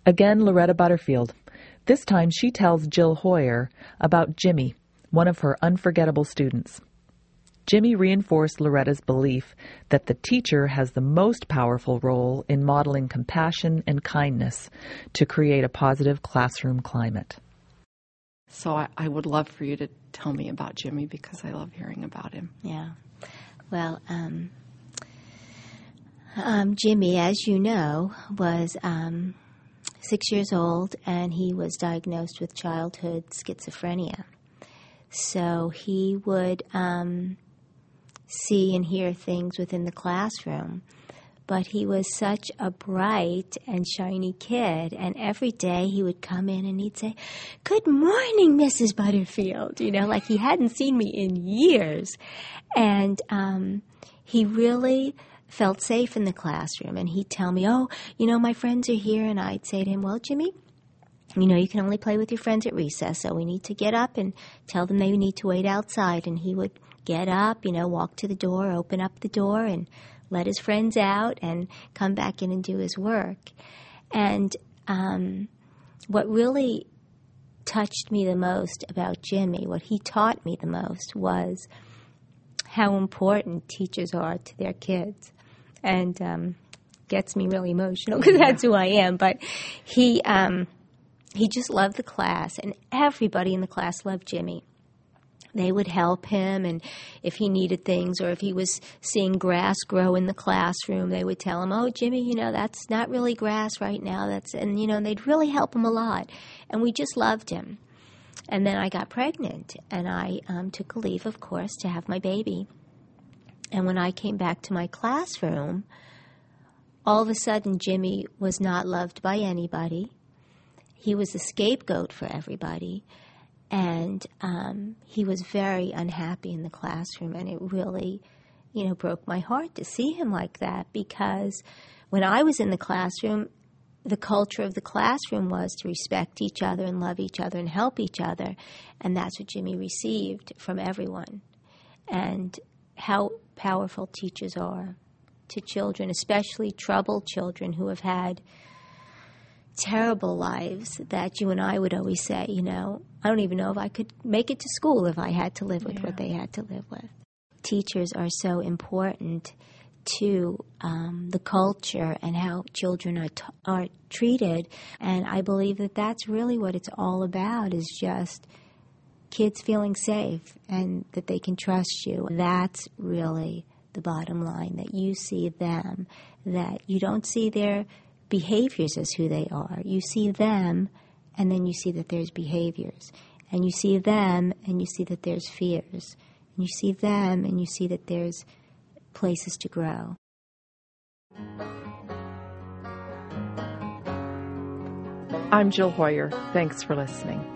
Again, Loretta Butterfield. This time she tells Jill Hoyer about Jimmy, one of her unforgettable students. Jimmy reinforced Loretta's belief that the teacher has the most powerful role in modeling compassion and kindness to create a positive classroom climate. So I would love for you to tell me about Jimmy because I love hearing about him. Yeah. Well, Jimmy, as you know, was 6 years old, and he was diagnosed with childhood schizophrenia. So he would see and hear things within the classroom. But he was such a bright and shiny kid, and every day he would come in and he'd say, "Good morning, Mrs. Butterfield," like he hadn't seen me in years. And he really felt safe in the classroom, and he'd tell me, "Oh, my friends are here," and I'd say to him, "Well, Jimmy, you can only play with your friends at recess, so we need to get up and tell them they need to wait outside." And he would get up, walk to the door, open up the door, and let his friends out and come back in and do his work. And what really touched me the most about Jimmy, what he taught me the most, was how important teachers are to their kids. And gets me really emotional because that's who I am. But he just loved the class, and everybody in the class loved Jimmy. They would help him, and if he needed things or if he was seeing grass grow in the classroom, they would tell him, "Oh, Jimmy, that's not really grass right now." And they'd really help him a lot. And we just loved him. And then I got pregnant, and I took a leave, of course, to have my baby. And when I came back to my classroom, all of a sudden Jimmy was not loved by anybody. He was a scapegoat for everybody. And he was very unhappy in the classroom, and it really, broke my heart to see him like that, because when I was in the classroom, the culture of the classroom was to respect each other and love each other and help each other, and that's what Jimmy received from everyone. And how powerful teachers are to children, especially troubled children who have had terrible lives that you and I would always say, I don't even know if I could make it to school if I had to live with what they had to live with. Teachers are so important to the culture and how children are treated. And I believe that that's really what it's all about, is just kids feeling safe and that they can trust you. That's really the bottom line, that you see them, that you don't see their behaviors as who they are. You see them, and then you see that there's behaviors. And you see them, and you see that there's fears. And you see them, and you see that there's places to grow. I'm Jill Hoyer. Thanks for listening.